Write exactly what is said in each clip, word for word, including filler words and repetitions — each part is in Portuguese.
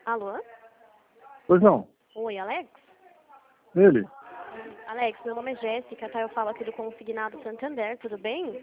Alô? Pois não. Oi, Alex? Ele? Alex, meu nome é Jéssica, tá? Eu falo aqui do Consignado Santander, tudo bem?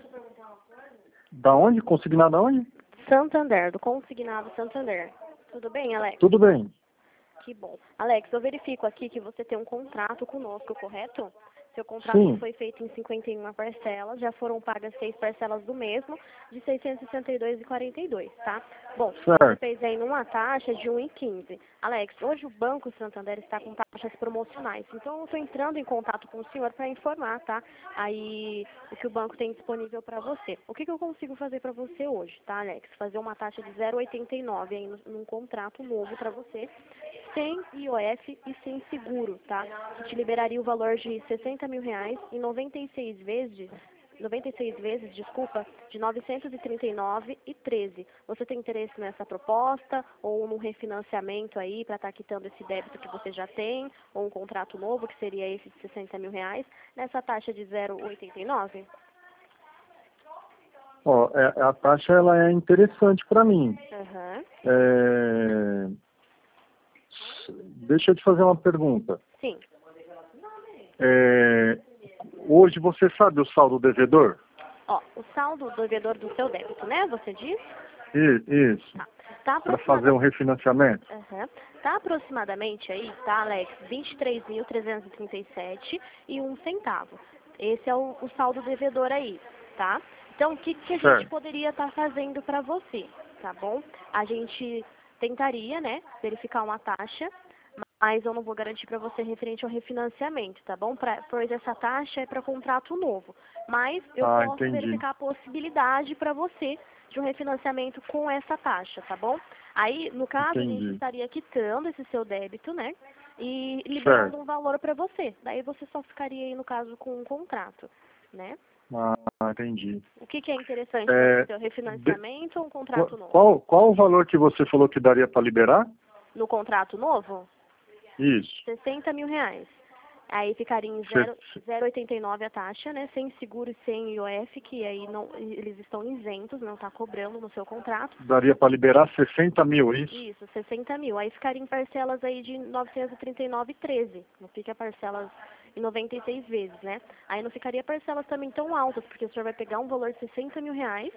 Da onde? Consignado aonde? Santander, do Consignado Santander. Tudo bem, Alex? Tudo bem. Que bom. Alex, eu verifico aqui que você tem um contrato conosco, correto? Seu contrato Sim. foi feito em cinquenta e uma parcelas, já foram pagas seis parcelas do mesmo, de seiscentos e sessenta e dois reais e quarenta e dois centavos, tá? Bom, você Certo. fez aí numa taxa de um real e quinze centavos. Alex, hoje o Banco Santander está com taxas promocionais, então eu estou entrando em contato com o senhor para informar, tá? Aí o que o banco tem disponível para você. O que, que eu consigo fazer para você hoje, tá, Alex? Fazer uma taxa de zero vírgula oitenta e nove aí no, num contrato novo para você, sem I O F e sem seguro, tá? Que te liberaria o valor de sessenta mil reais em noventa e seis vezes, noventa e seis vezes, desculpa, de novecentos e trinta e nove reais e treze centavos. Você tem interesse nessa proposta ou num refinanciamento aí para estar quitando esse débito que você já tem, ou um contrato novo que seria esse de sessenta mil reais nessa taxa de zero vírgula oitenta e nove? Ó, é- a taxa ela é interessante para mim. Aham. É, Deixa eu te fazer uma pergunta. Sim. É, Hoje você sabe o saldo devedor? Ó, o saldo do devedor do seu débito, né? Você diz? I- Isso. Tá. Tá Para fazer um aproximadamente. refinanciamento? Uhum. Tá aproximadamente aí, tá, Alex? vinte e três mil trezentos e trinta e sete e um centavo. Esse é o, o saldo devedor aí, tá? Então, o que, que a gente Certo. poderia estar fazendo para você, tá bom? A gente tentaria, né, verificar uma taxa, mas eu não vou garantir para você referente ao refinanciamento, tá bom? Pra, pois essa taxa é para contrato novo. Mas eu Ah, posso entendi. verificar a possibilidade para você de um refinanciamento com essa taxa, tá bom? Aí, no caso, a gente Entendi. estaria quitando esse seu débito, né? E liberando Certo. um valor para você. Daí você só ficaria aí, no caso, com um contrato, né? Ah, entendi. O que, que é interessante para É, você? O de- refinanciamento ou um qual, contrato novo? qual qual o valor que você falou que daria para liberar? No contrato novo, Isso. sessenta mil reais. Aí ficaria em Cê- zero vírgula oitenta e nove a taxa, né? Sem seguro e sem I O F, que aí não, eles estão isentos, não está cobrando no seu contrato. Daria para liberar sessenta mil, isso? Isso, sessenta mil. Aí ficaria em parcelas aí de novecentos e trinta e nove reais e treze centavos. Não fica parcelas em noventa e seis vezes, né? Aí não ficaria parcelas também tão altas, porque o senhor vai pegar um valor de sessenta mil reais,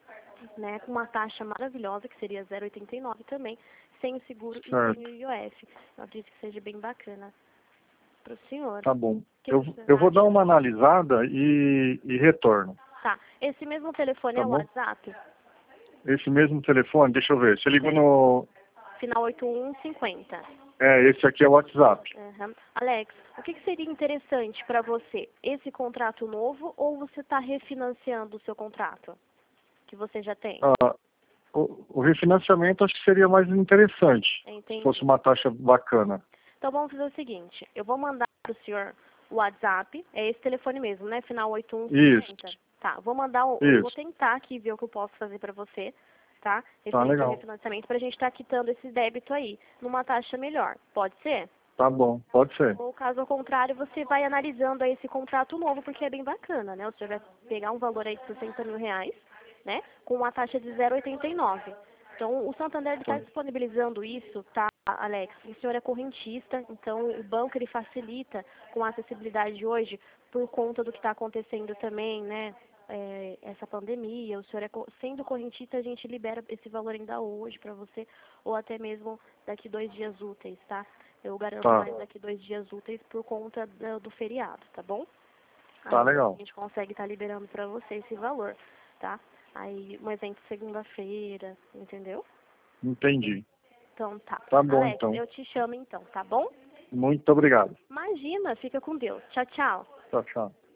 né? Com uma taxa maravilhosa, que seria zero vírgula oitenta e nove também, sem o seguro e sem Certo. o I O F. Eu acredito que seja bem bacana para o senhor. Tá bom. O que, Eu, que o senhor eu vou dar acha? uma analisada e, e retorno. Tá. Esse mesmo telefone Tá é o bom? WhatsApp? Esse mesmo telefone, deixa eu ver. Você ligou Zero- no... Final oito um cinquenta. É, esse aqui é o WhatsApp. Uhum. Alex, o que, que seria interessante para você? Esse contrato novo ou você está refinanciando o seu contrato que você já tem? Ah, o, o refinanciamento acho que seria mais interessante, se fosse Entendi. uma taxa bacana. Então vamos fazer o seguinte, eu vou mandar para o senhor o WhatsApp, é esse telefone mesmo, né? Final oito um Isso, cinquenta. Tá, vou mandar, o- eu vou isso. tentar aqui ver o que eu posso fazer para você, tá? Tá Referente ao legal. refinanciamento, para a gente estar quitando esse débito aí, numa taxa melhor. Pode ser? Tá bom, pode ser. Ou caso ao contrário, você vai analisando aí esse contrato novo, porque é bem bacana, né? Você vai pegar um valor aí de sessenta mil reais, né? Com uma taxa de zero vírgula oitenta e nove. Então, o Santander está Tá. disponibilizando isso, tá, Alex? O senhor é correntista, então o banco ele facilita com a acessibilidade hoje por conta do que está acontecendo também, né? É, essa pandemia, o senhor é, co- sendo correntista, a gente libera esse valor ainda hoje para você, ou até mesmo daqui dois dias úteis, tá? Eu garanto Tá, mais daqui dois dias úteis por conta do, do feriado, tá bom? tá Aí a legal. gente consegue estar liberando para você esse valor, tá? Aí um evento segunda-feira, entendeu? Entendi. Então tá. Tá bom, Alex, então. eu te chamo então, tá bom? Muito obrigado. Imagina, fica com Deus. Tchau, tchau. Tchau, tchau.